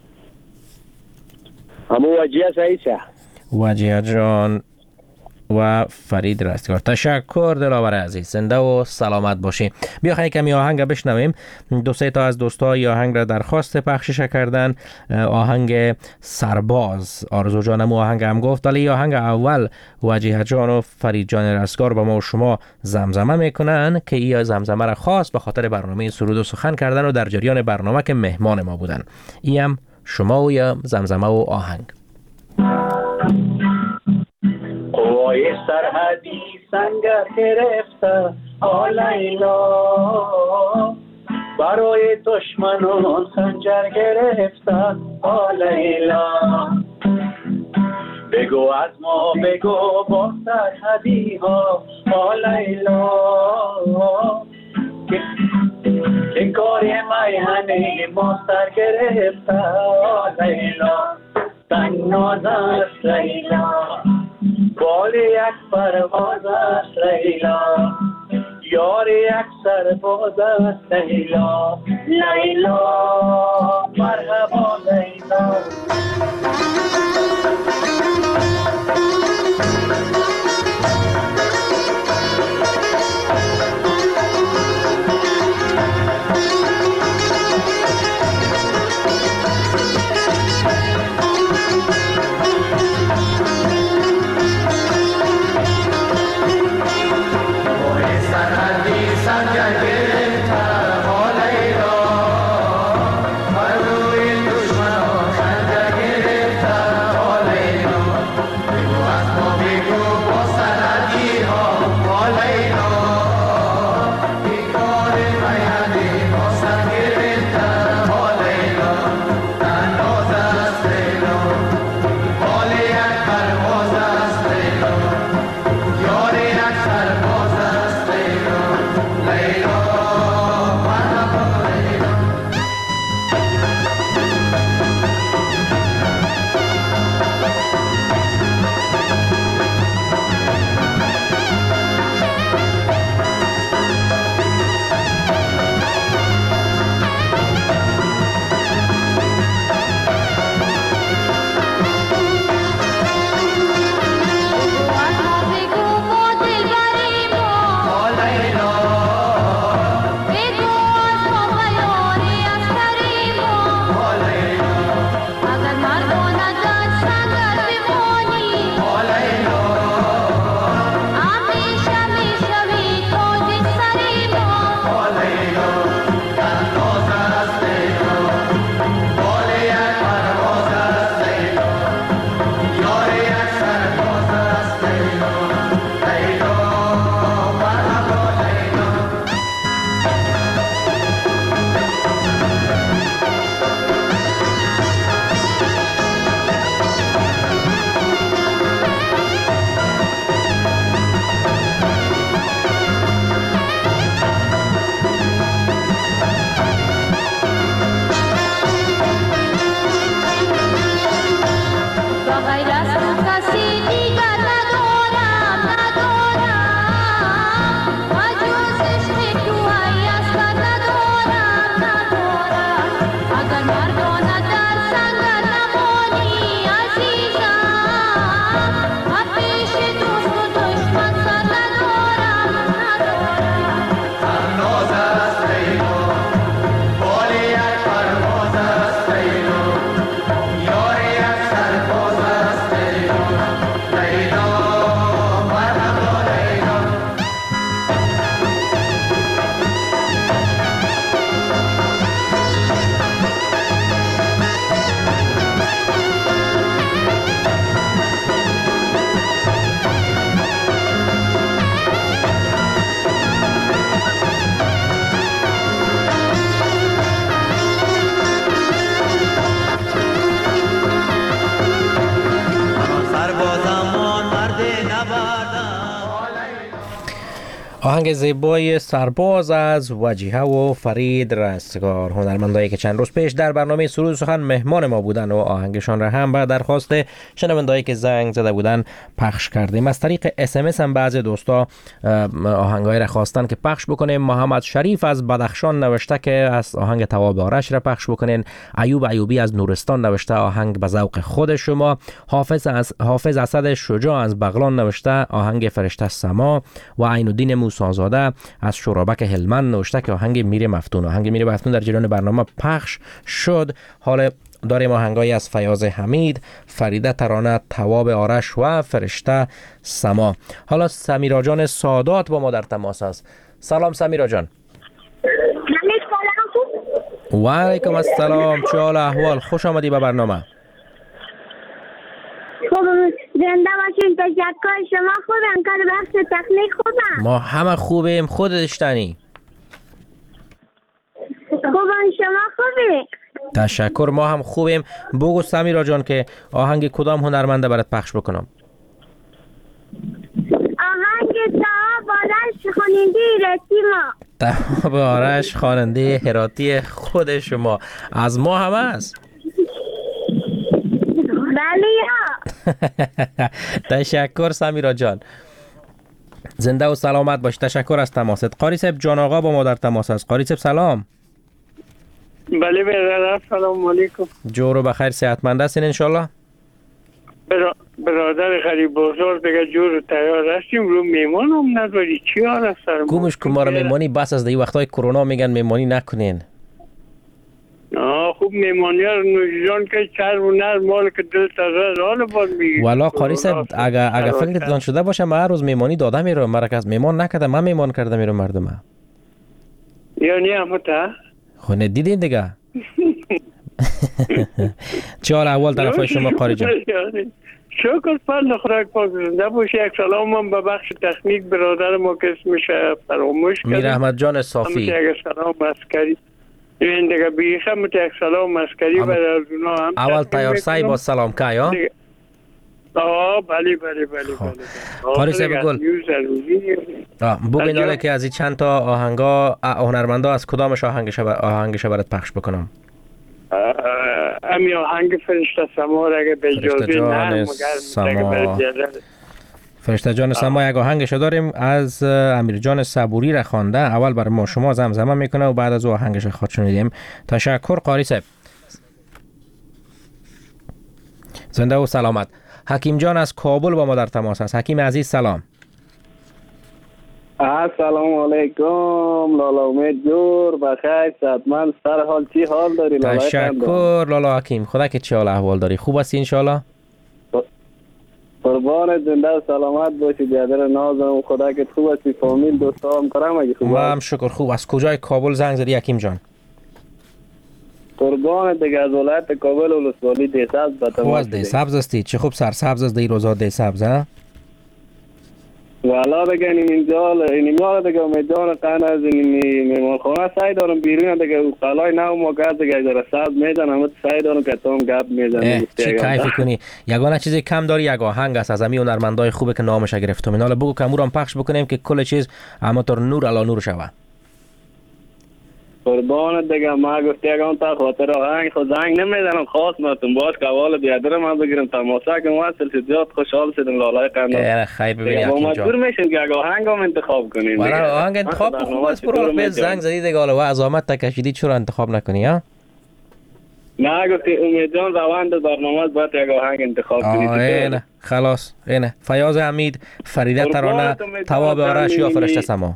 همون وجیه صحیح شه. وجیه جان و فرید رستگار. تشکر دلاور عزیز، زنده و سلامت باشی. بیا خیلی کمی آهنگ بشنویم. دو سه تا از دوستای آهنگ را درخواست پخشش کردن. آهنگ سرباز آرزو جانم آهنگ هم گفت، ولی آهنگ اول وجیه جان و فرید جان رستگار با ما و شما زمزمه میکنن که ای زمزمه را خاص به خاطر برنامه سرود و سخن کردن و در جریان برنامه که مهمان ما بودن. ای هم شما و یا زمزمه و آهنگ. قوای سرحدی سنگر گرفته آلیلا، برای دشمنان خنجر گرفته آلیلا. بگو از ما بگو با سرحدی ها آلیلا، که کار میهنه ما سر گرفته آلیلا. تناز است لیلا، بال یک پرواز است لیلا، یار یک سرباز است لیلا. لیلا مرحبا لیلا. آهنگ زیبای سرباز از وجیه و فرید رستگار، هنرمندایی که چند روز پیش در برنامه سرود سخن مهمان ما بودن و آهنگشان را هم به درخواست شنوندهایی که زنگ زده بودن پخش کردیم. از طریق اس ام اس هم بعضی دوستا آهنگایی را خواستن که پخش بکنیم. محمد شریف از بدخشان نوشته که از آهنگ تواب آرش را پخش بکنین. ایوب ایوبی از نورستان نوشته آهنگ به ذوق خود شما. حافظ از حافظ اسد شجاع از بغلان نوشته آهنگ فرشته سما و عین‌الدین موسی‌زاده از شورابک هلمند نوشته که آهنگ میره مفتون. آهنگ میره مفتون در جریان برنامه پخش شد. حالا داریم آهنگایی از فیاض حمید، فریده ترانه، تواب آرش و فرشته سما. حالا سمیرا جان سادات با ما در تماس است. سلام سمیرا جان. و علیکم السلام، چه حال احوال؟ خوش آمدی به برنامه. خوب زنده باشین. تشکر. شما خوبم؟ کار بخش تکنیک خوبم؟ ما همه خوبیم. خودت دانی؟ خوبم. شما خوبی؟ تشکر. ما هم خوبیم. بگو سمیرا جان که آهنگ کدام هنرمنده برات پخش بکنم؟ آهنگ تواب آرش خواننده هراتی ما. تواب آرش خواننده هراتی خود شما. از ما هم است؟ بله یا. تشکر سمیرا جان. زنده و سلامت باش. تشکر از تماست. قاری صاحب جان آقا با ما در تماس است. قاری صاحب سلام. بله برادر سلام علیکم. جور و بخیر صحتمند هستین ان شاء الله؟ برا... برادر غریب بزرگ دیگه جور تیار هستیم. رو میمون هم نداری. چی حال است سرم؟ گمش کن ما رو میمانی بس از دی وقتای کرونا میگن میمانی نکنین. آه خوب میمانی ها نوشیدان که چرب و نر مال که دل تازه حال بار میگی. والا قاری صاحب اگه اگه فکرتان شده باشه من هر روز میمانی داده میرم. مرکز میمان نکرده من میمان کرده میرم مردم. یعنی همه تا؟ خب ندیدین دیگه. چه حال احوال طرفای شما قاری جان؟ شکر فضل خدا پاک زنده باشه. یک سلام هم به بخش تکنیک برادر ما که اسمش فراموش کرد. میر احمد جان صافی. یک سلام عسکری. این دیگه بیخم یک سلام عسکری برای اونا هم. اول تیار سعی با سلام که یا؟ آه بله بله بله بله. قاری صاحب گل. بگین حالا که از این چند تا آهنگا هنرمندا از کدامش آهنگش آهنگش برات پخش بکنم؟ امی آهنگ فرشته سما را اگه به اجازه نه سما. فرشته جان سما یک آهنگش داریم از امیر جان صبوری را خوانده. اول برای ما شما زمزمه میکنه و بعد از او آهنگش خواهد شنیدیم. تشکر قاری صاحب. زنده و سلامت. حکیم جان از کابل با ما در تماس است. حکیم عزیز سلام. السلام علیکم. لالا امید جور بخیر صحتمند. سر حال چی حال داری لالا؟ تشکر لالا حکیم. خدا که چی حال احوال داری؟ خوب هستی ان شاء الله؟ قربان زنده و سلامت باشی برادر نازم. خدا که خوب هستی. فامیل دوستا هم کرم اگه خوب. ما هم شکر خوب. از کجای کابل زنگ زدی حکیم جان؟ قربان دیگه از ولایت کابل ولسوالی دیسبز به تماس. خوب از دیسبز هستی؟ چه خوب سرسبز است دی روزا دیسبز ها؟ والا دیگه اینجا اینجا دیگه امیدوارم قن از این میمانخانه سعی دارم بیرون دیگه قلای نو ما گرد دیگه در ساز میدن همه سعی دارم که تام گپ میزنم. چه کیف کنی. یگانه چیزی کم داری یک آهنگ است از همین هنرمندای خوبه که نامش گرفتم. اینا بگو که امورم پخش بکنیم که کل چیز همونطور نور علی نور شوه. قربان دیگه ما گفتی اگه اون تا خاطر آهنگ خود زنگ نمیدنم خاص ماتون باش که اول بیادر من بگیرم تماسا که واسل زیاد خوشحال شدم لالای قناه. خیر ببینی حکیم جان. مجبور میشین که اگه آهنگ هم انتخاب کنین. والا آهنگ انتخاب خوب است. برو به زنگ زدی دیگه حالا عظمت تکشیدی چرا انتخاب نکنی ها؟ نه گفتی امید جان روند برنامه باید یک آهنگ انتخاب کنی. اینه خلاص اینه فیاض حمید، فریده ترانه، تواب آرش یا فرشته سما.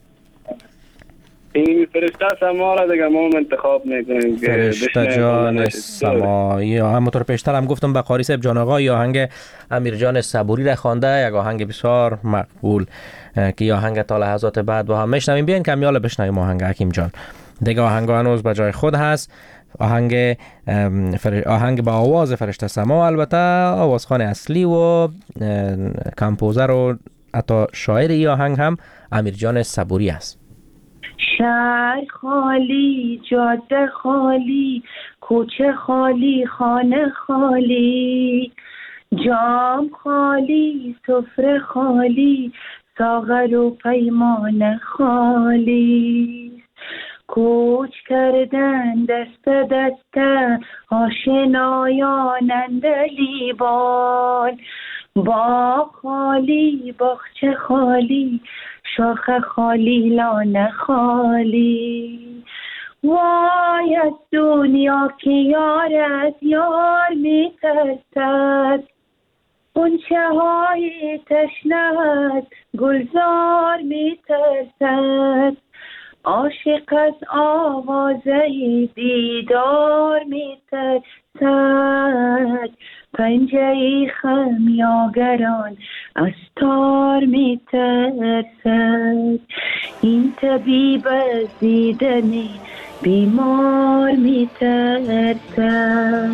این فرشته سما را دیگه ما انتخاب میکنیم. فرشته جان سما یا همونطور پیشتر هم گفتم به قاری صاحب جان آقا یا آهنگ امیر جان صبوری را خوانده. یک آهنگ بسیار مقبول که یا آهنگ تا لحظات بعد با هم میشنویم. بیاین کمیال بشنویم آهنگ حکیم جان. دیگه آهنگ هنوز به جای خود هست. آهنگ فر... آهنگ با آواز فرشته سما، البته آوازخوان اصلی و کمپوزر و حتی شاعر ای آهنگ هم امیر جان صبوری است. شهر خالی، جاده خالی، کوچه خالی، خانه خالی، جام خالی، سفره خالی، ساغر و پیمان خالی. کوچ کردن دست دست آشنایان اندلیبان، با خالی باغچه خالی شاخ خالی لانه خالی. وای از دنیا که یار از یار می ترسد، غنچه های تشنه گلزار می ترسد. عاشق از آوازه دیدار می ترسد، پنجه خمیاگران از تار می ترسد. این طبیب از دیدن بیمار می ترسد.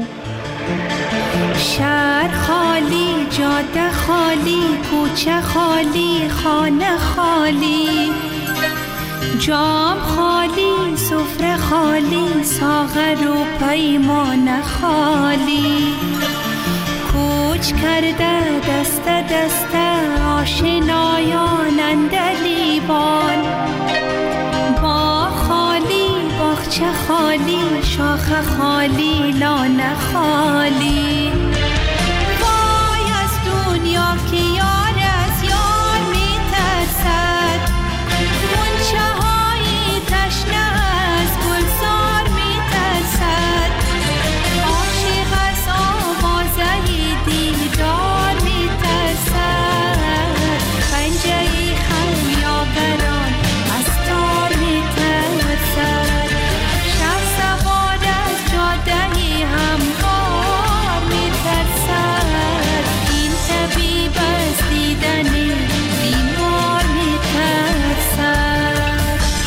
شهر خالی، جاده خالی، کوچه خالی، خانه خالی، جام خالی، سفره خالی، ساغر و پیمان خالی. کوچ کرده دست دست آشنایان اندلیبان، با خالی باغچه خالی شاخ خالی لانه خالی. وای از دنیا که یار از یار می ترسد، غنچه های تشنه از گلزار می ترسد. عاشق از آوازه دیدار می ترسد، پنجه خمیاگران از تار می ترسد. شب سوار از جاده هموار می ترسد، این طبیب از دیدن بیمار می ترسد.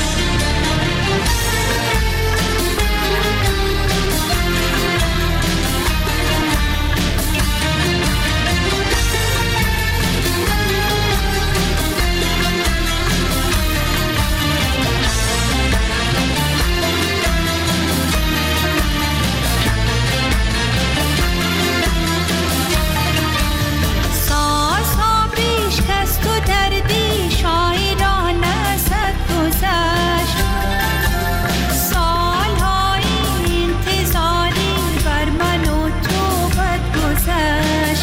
ساز ها بریشکست و دردی شاعران ازت گذشت. سالهای انتظاری بر من و تو بد گذشت.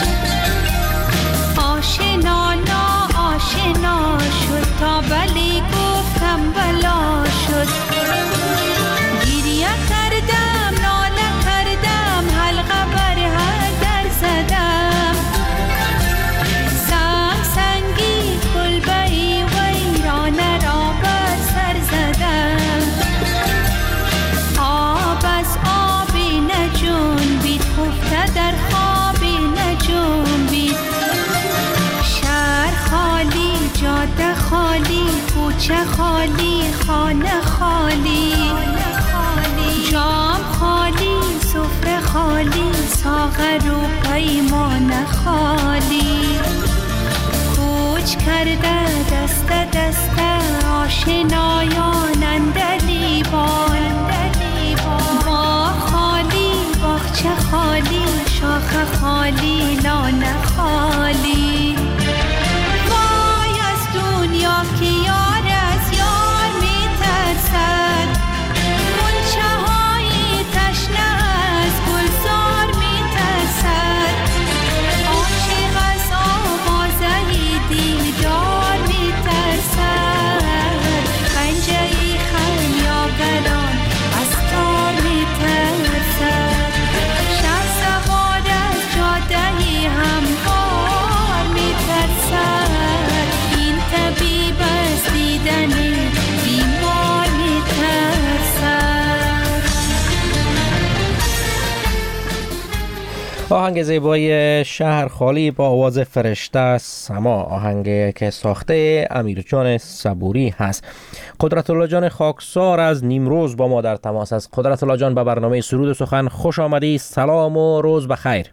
آشنا ناآشنا شد تا بلی گفتم بلا شد. گریه کردم ناله کردم حلقه بر هر در زدم. سنگ سنگی کلبه‌ای ویرانه را بر سر زدم. آب از آبی نجنبید، خفته در خوابی نجنبید. شهر خالی، جاده خالی، کوچه خالی، خانه خالی، جام خالی، سفره خالی، ساغر و پیمان خالی. کوچ کرده دست دست آشنایان اندلیبان، با خالی باغچه خالی شاخ خالی لانه خالی. وای از دنیا که یار از یار می ترسد، غنچه های تشنه از گلزار می ترسد. عاشق از آوازه دیدار می ترسد، پنجه خمیاگران از تار می ترسد. شب سوار از جاده هموار می ترسد، این طبیب از دیدن بیمار می ترسد. آهنگ زیبای شهر خالی با آواز فرشته سما، آهنگ که ساخته امیرجان صبوری هست. قدرت الله جان خاکسار از نیمروز با ما در تماس است. قدرت الله جان به برنامه سرود و سخن خوش آمدی. سلام و روز بخیر.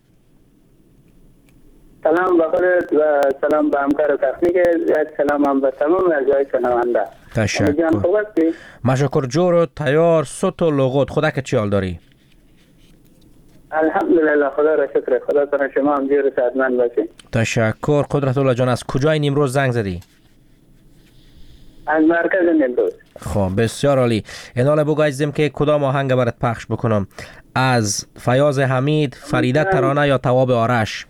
سلام به خودت و سلام به همکار تکنیک، سلام هم به تمام اعضای شنونده. تشکر. مشکر جور و تیار صوت و لغت. خدا که چی حال داری؟ الحمدلله، خدا را شکر. خدا کنه شما هم جور صحتمند باشین. تشکر. قدرت الله جان از کجای نیمروز زنگ زدی؟ از مرکز نیمروز. خب بسیار عالی. این حالا بگوییم که کدام آهنگ برات پخش بکنم؟ از فیاض حمید، فریده ترانه یا تواب آرش؟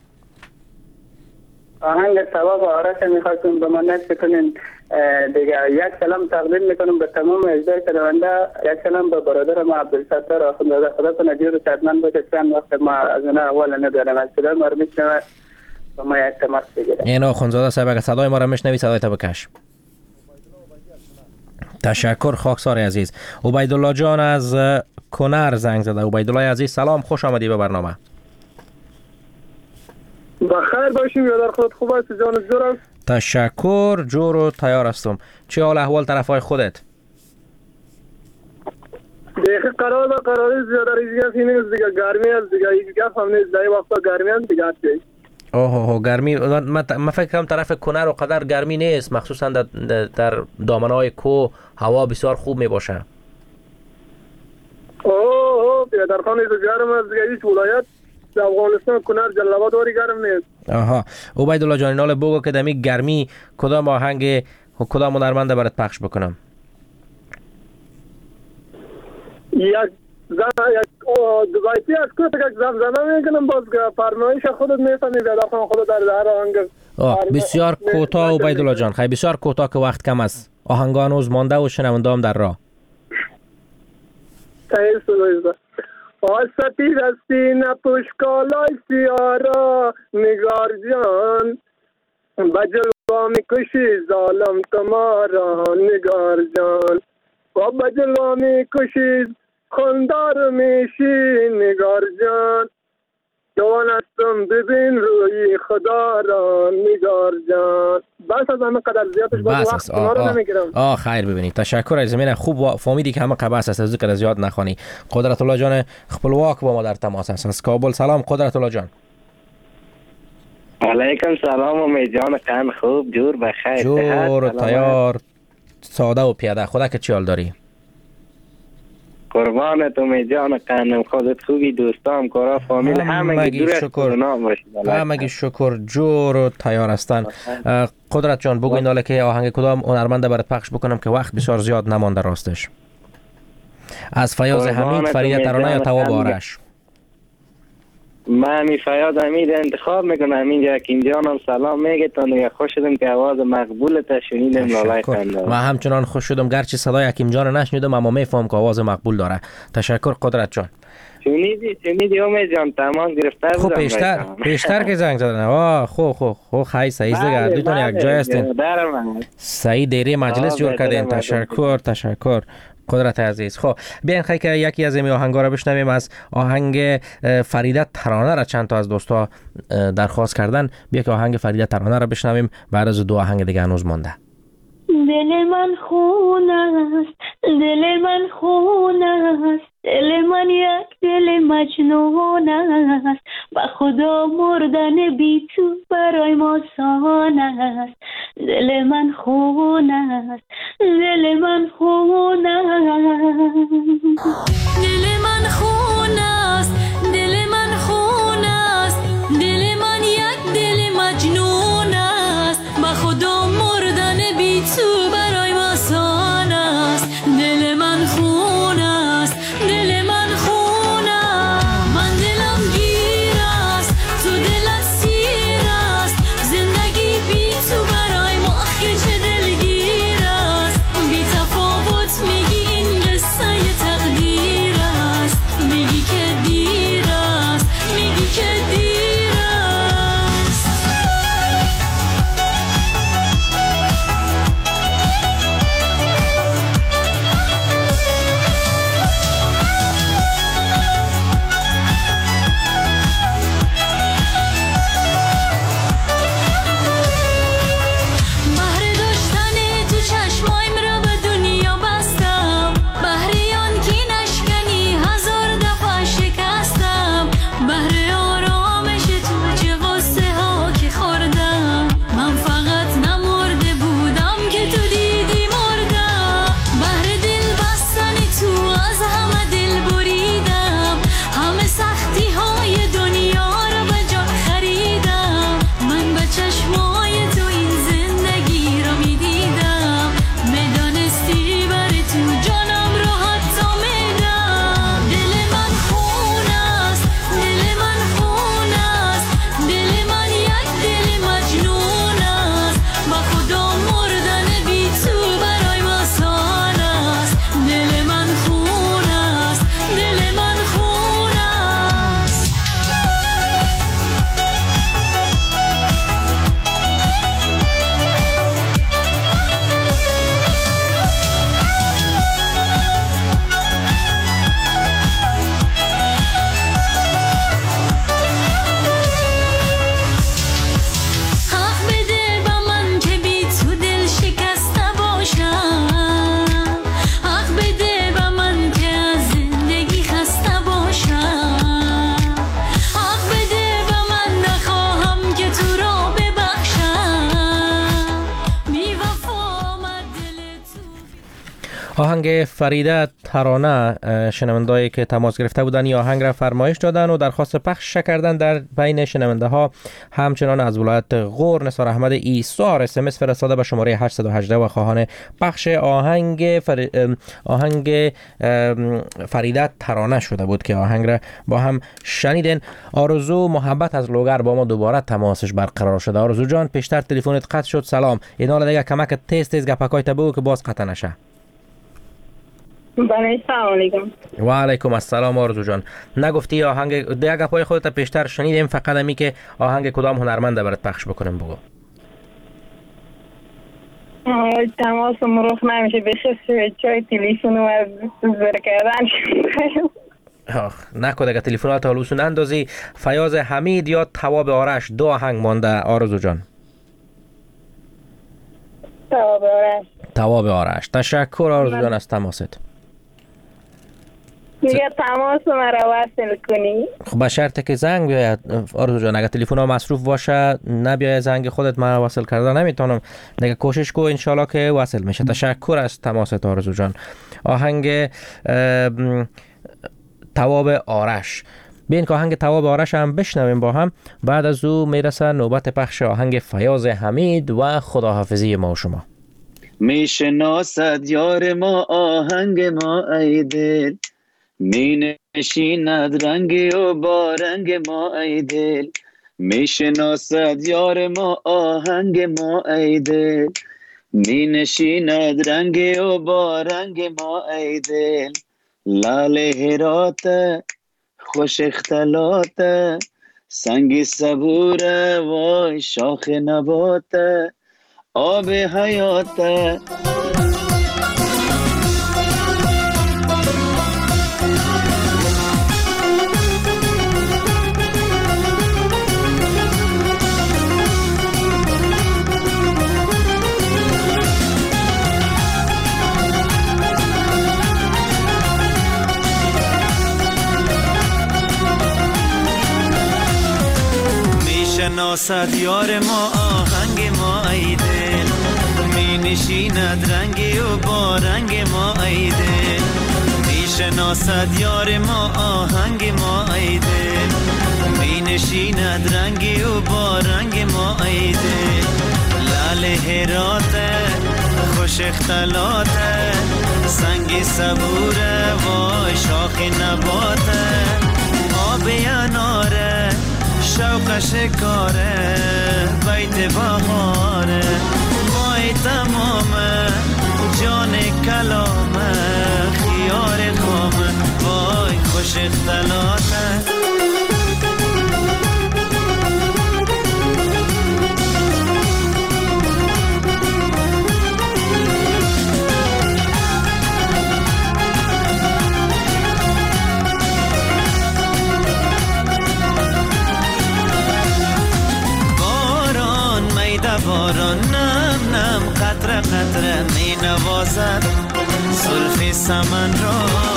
آهنگ تواب آرش میخواستم به من نشت کنین دیگه. یک سلام تقدیم میکنم به تمام اجزای شنونده، یک سلام به برادر ما عبدالستار آخونده. خدا کنه جور و شادمند باشه. چند وقت ما از اون احوال ندارم، از صدای ما رو میشنوه و ما یک تماس بگیره. این آخونزاده صاحب اگه صدای ما رو میشنوی صدای تا بکش. تشکر خاکسار عزیز. عبیدالله جان از کنر زنگ زده. عبیدالله عزیز سلام، خوش آمدی به برنامه. بخیر باشیم، یادار خودت خوب است؟ جان جور است؟ تشکر، جور و تیار هستم. چه حال احوال طرفای خودت؟ دیگه قرار با قراری زیاده ریزی است، اینه دیگه گرمی است دیگه. این گفت هم نیست دایی وقتا گرمی است دیگه هست. اوه اوه گرمی. من فکر کنم طرف کنر و قدر گرمی نیست، مخصوصا در, در دامنهای کوه هوا بسیار خوب می باشه. اوه اوه بیادرخان ایزو گرم است دیگه. هیچ ولایت در افغانستان کنر جلابات واری گرم نیست. آها. عبیدالله جان اینال بگو که دمی گرمی کدام آهنگ کدام هنرمنده برات پخش بکنم؟ یک زن یک دوبایتی از که یک زن زنه میکنم، باز فرمایش خودت میفهمی بیادرخان خودت در هر آهنگ. بسیار کوتاه عبیدالله جان، خیلی بسیار کوتاه که وقت کم است. آهنگان روز مانده و شنونده هم در راه. تایید سویزده آسطی رستی نپوش کالای سیارا نگار جان، بجلوا میکشی ظالم تمارا نگار جان، و بجلوا میکشی خندار میشی نگار جان، جوان هستم ببین روی خدا را نگار جان. بس از همه قدر زیادش باید وقت شما رو نمیگیرم. آه خیر ببینید. تشکر از زمین خوب فهمیدی که همه قباس است، از ذکر زیاد نخوانی. قدرت الله جان خپلواک با ما در تماس است از کابل. سلام قدرت الله جان. علیکم سلام امید جان، قن خوب جور بخیر؟ جور تیار ساده و پیاده. خدا که چیال داری؟ قربانت امید جان قنم، خودت خوبی، دوستام کارا فامیل همگی دور از کرونا باشید. همگی شکر جور و تیار هستن. قدرت جان بگو این حاله که آهنگ کدام هنرمنده برات پخش بکنم که وقت بسیار زیاد نمانده راستش؟ از فیاض حمید، فریده ترانه یا تواب آرش؟ من می فیاض حمید انتخاب میکنم. اینجا که اینجا هم سلام میگه تا دیگه خوش شدم که آواز مقبول تا شنیدم. لالای خنده من همچنان خوش شدم، گرچه صدای حکیم جان نشنیدم اما میفهم که آواز مقبول داره. تشکر قدرت جان. شنیدی شنیدی امید جان تماس گرفته بودم. خب پیشتر پیشتر که زنگ زدن. آه خو خو خو خی سعید دیگه دوتون یک جای هستین. سعید دیری مجلس جور کردین. تشکر تشکر قدرت عزیز. خب بیاین خیلی که یکی از این آهنگا رو بشنویم. از آهنگ فریده ترانه را چند تا از دوستا درخواست کردن. بیا که آهنگ فریده ترانه را بشنویم، بعد از دو آهنگ دیگه هنوز مونده. دل من خون است، دل من خون است، دل من یک دل مجنون است، به خدا مردن بی تو برای ما آسان است. دل من خون است، دل من خون است، دل من خون است، دل من خون است، دل من یک دل مجنون است، به خدا مردن بی تو برای ما آسان است. دل من خون است، دل من خون است، من دلم گیر است، تو دلت سیر است، زندگی بی تو برای ما آخه چه دلگیر است. بی تفاوت میگی این قصه تقدیر است، میگی که دیر آهنگ فریده ترانه شنوندهایی که تماس گرفته بودن یا آهنگ را فرمایش دادن و درخواست پخش کردن. در بین شنونده ها همچنان از ولایت غور نثار احمد ایسار اس ام اس فرستاده به شماره هشت یک هشت و خواهان پخش آهنگ فر... آهنگ فریده ترانه شده بود که آهنگ را با هم شنیدین. آرزو محبت از لوگر با ما دوباره تماسش برقرار شده. آرزو جان پیشتر تلفنت قطع شد. سلام. این حالا دیگه کمک تیز تیز گپکای تا بگو که باز قطع نشه. بله سلام علیکم. و علیکم السلام. آرزو جان نگفتی آهنگ دیگه گپای خودت پیشتر شنیدیم، فقط همی که آهنگ کدام هنرمنده برات پخش بکنیم بگو. تماس مروخ نمیشه بشه چای تلفن و زر کردن. آخ نکو دیگه تلفنات هلوسون اندازی. فیاض حمید یا تواب آرش دو آهنگ مانده آرزو جان. تواب آرش. تواب آرش. تشکر آرزو جان از تماست. میگه تماس مرا وصل کنی. خب به شرطی که زنگ بیاید آرزو جان. اگه تلفن ها مصروف باشه نبیاید زنگ خودت مرا وصل کردن نمیتونم. دیگه کوشش کو انشالله که وصل میشه. تشکر از تماست آرزو جان. آهنگ تواب آرش. بین که آهنگ تواب آرش هم بشنویم با هم. بعد از او میرسه نوبت پخش آهنگ فیاض حمید و خداحافظی ما و شما. میشناسد یار ما آهنگ ما ای دل، می نشیند رنگ و با رنگ ما ای دل. میشناسد یار ما آهنگ ما ای دل، می نشیند رنگ و با رنگ ما ای دل. لال هرات خوش اختلاط، سنگ صبور وای شاخ نبات، آب حیات. شناسد یار ما آهنگ ما ای دل، می نشیند رنگی و با رنگ ما ای دل. می شناسد یار ما آهنگ ما ای دل، می نشیند رنگی و با رنگ ما ای دل. لال هرات خوش اختلاط، سنگ صبور وای شاخ نبات، آب اناره شوق شکاره، بیت بهاره مای تمامه، جان کلامه خیار خامه، وای خوش اختلاطه. باران نم نم قطره قطره می نوازد زلف سمن را،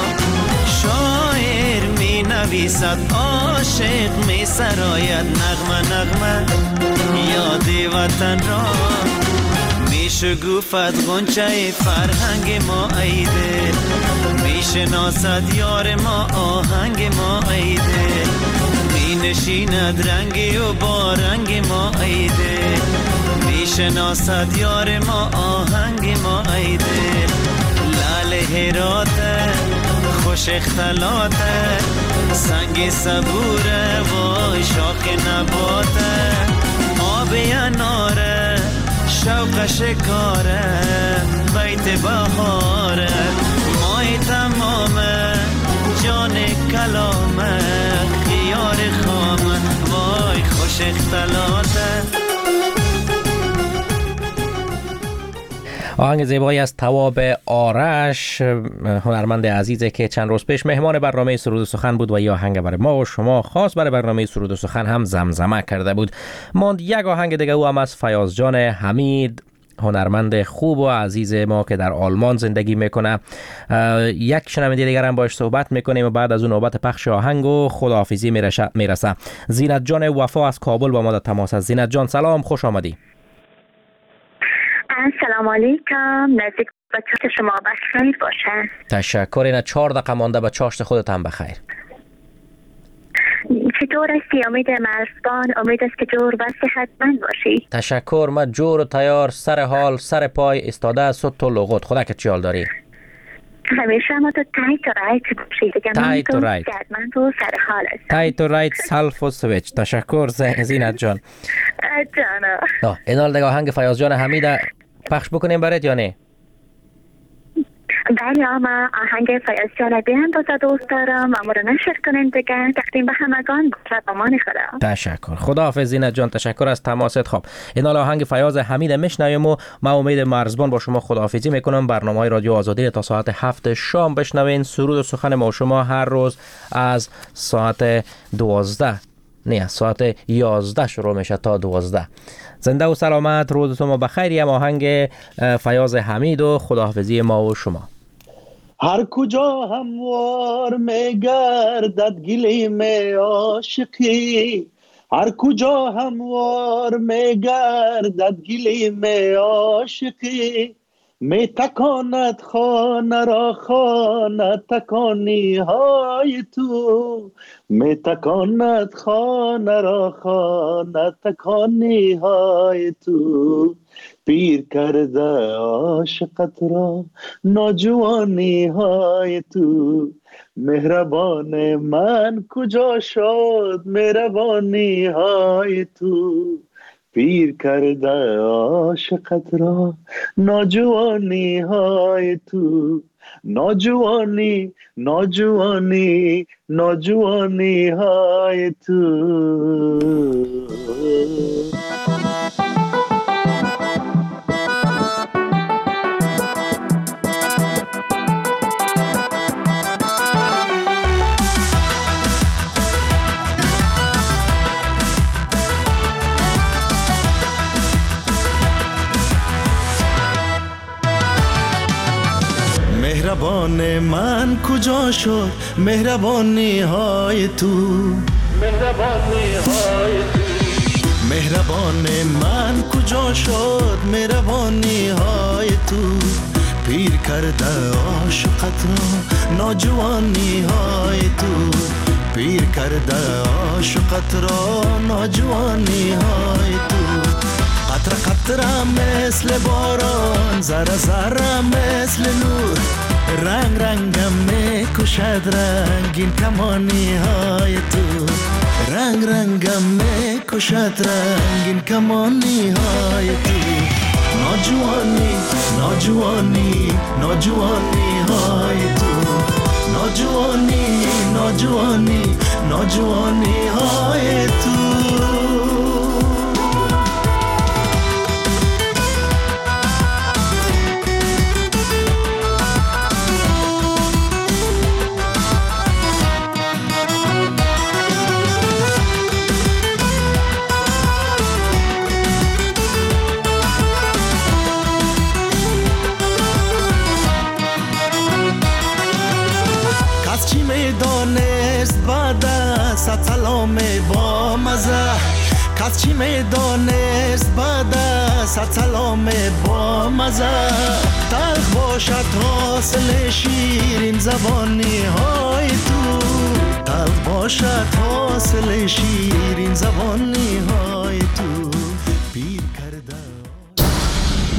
شاعر می نویسد عاشق می سراید نغمه نغمه یاد وطن را. می شگوفد غنچه فرهنگ ما ای دل، می شناسد یار ما آهنگ ما ای دل. می نشیند رنگی و با رنگ ما ای دل، می شناسد یار ما آهنگ ما ای دل. لال هراته خوش اختلاطه، سنگ صبوره وای شاخ نباته، آب اناره شوق شکاره، بیت بهاره مای تمامه، جان کلامه خیار خامه، وای خوش اختلاطه. آهنگ زیبایی از تواب آرش، هنرمند عزیزی که چند روز پیش مهمان برنامه سرود و سخن بود و این آهنگ برای ما و شما خاص برای برنامه سرود و سخن هم زمزمه کرده بود. ماند یک آهنگ دیگه او هم از فیاض جان حمید، هنرمند خوب و عزیز ما که در آلمان زندگی میکنه. یک شنونده دیگر هم باش صحبت میکنیم و بعد از اون نوبت پخش آهنگ و خداحافظی میرسه. زینت جان وفا از کابل با ما در تماس است. زینت جان سلام، خوش آمدی. سلام علیکم، نزدیک و چاشت شما بخیر باشن. تشکر. اینا چهار دقیقه مانده به چاشت خودت هم بخیر. چطور هستی؟ امید مرزبان، امید است که جور و صحتمند باشی. تشکر. من جور و تیار، سر حال، سر پای، استاده از صد تو لغت. خدا که چی حال داری؟ همیشه ما تو تایت و رایت باشی دیگه. تایت و رایت. من تو سر حال هستم. تایت و رایت، سلف و سویچ. تشکر زینت جان. جانا. اینال دیگه آهنگ فیاض جان حمید پخش بکنیم برات یا نه؟ بله آما آهنگ فیاض جان بیان دوست دوست دارم و رو نشر کنین دیگه. تقدیم به همگان باشد امان خدا. تشکر. خداحافظ زینت جان. تشکر از تماست. خب اینال آهنگ فیاض حمید میشنویم و ما امید مرزبان با شما خداحافظی میکنم. برنامه رادیو آزادی تا ساعت هفت شام بشنوین. سرود و سخن ما شما هر روز از ساعت دوازده نه ساعت یازده شروع میشه تا دوازده. زنده و سلامت، روزتون ما بخیر. یم آهنگ فیاض حمید و خداحافظی ما و شما. هر کجا هموار میگردد گلیم عاشقی، هر کجا هموار میگردد گلیم عاشقی، می تکاند خانه را خانه تکانی های تو، می تکاند خانه را خانه تکانی های تو، پیر کرده عاشقت را نوجوانی های تو، مهربان من کجا شد مهربانی های تو، پیر کرده عاشقت را نوجوانی های تو، نوجوانی نوجوانی نوجوانی های تو. مهربان من کجا شد مهربانی های تو، مهربانی های تو، مهربان من کجا شد مهربانی های تو، پیر کرده عاشقت را نوجوانی های تو، پیر کرده عاشقت را نوجوانی های تو، قطره قطره مثل باران، ذره ذره مثل نور، رنگ رنگم میکشد رنگین کمانی های تو، رنگ رنگم میکشد رنگین کمانی های تو، نوجوانی نوجوانی نوجوانی های تو، نوجوانی نوجوانی نوجوانی های تو. سلام با مزه کس چی میدانست بعد از سلام با مزه، تلخ باشد حاصل شیرین زبانی های تو، تلخ باشد حاصل شیرین زبانی های تو، پیر